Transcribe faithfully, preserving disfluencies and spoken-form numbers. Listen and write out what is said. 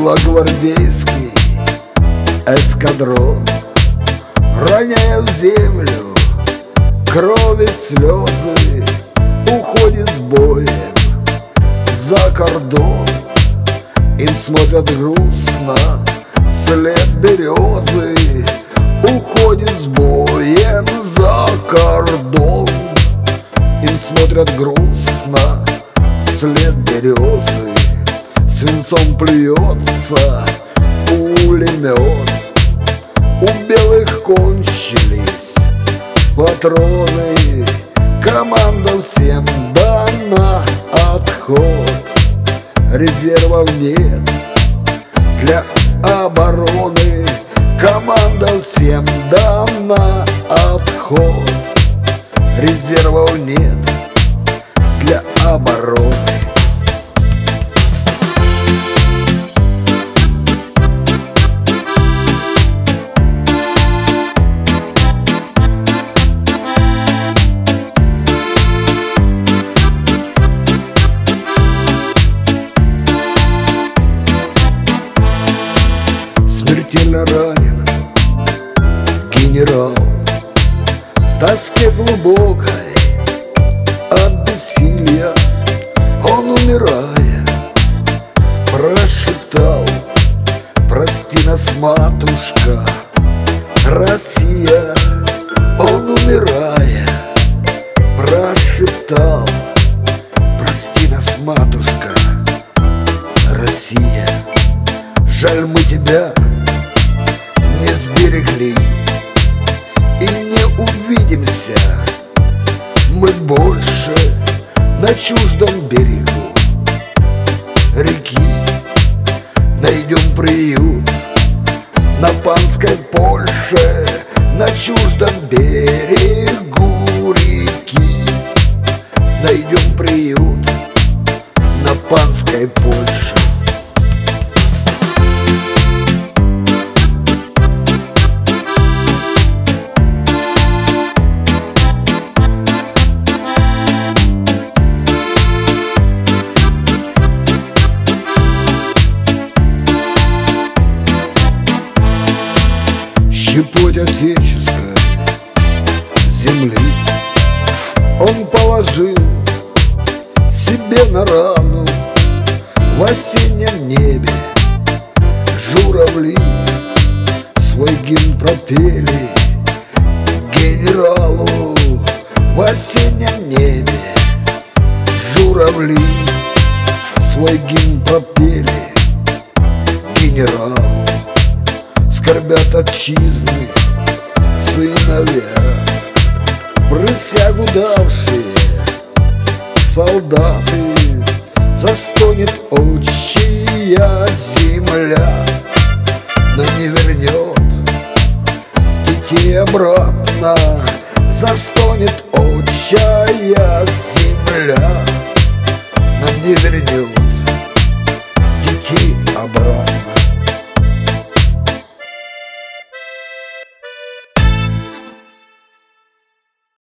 белогвардейский эскадрон, роняя в землю крови слезы, уходит с боем за кордон. Им смотрят грустно вслед березы, уходит с боем за кордон. Им смотрят грустно вслед березы, свинцом плюется пулемет. У белых кончились патроны, команда всем дана отход. Резервов нет для обороны, команда всем дана отход. Резервов нет для обороны. Смертельно ранен генерал, в тоске глубокой от бессилия он, умирая, прошептал: прости нас, матушка Россия. Он, умирая, прошептал: прости нас, матушка Россия. Жаль, мы тебя не сберегли, и не увидимся мы больше на чуждом берегу реки. Найдем приют на панской Польше, на чуждом берегу реки. Найдем приют на панской Польше. Щепоть отеческой земли он положил себе на рану. В осеннем небе журавли свой гимн пропели генералу. В осеннем небе журавли свой гимн пропели генералу. Скорбят отчизны сыновья, присягу давшие солдаты. Застонет отчия земля, но не вернет детей обратно. Застонет отчая земля, но не вернет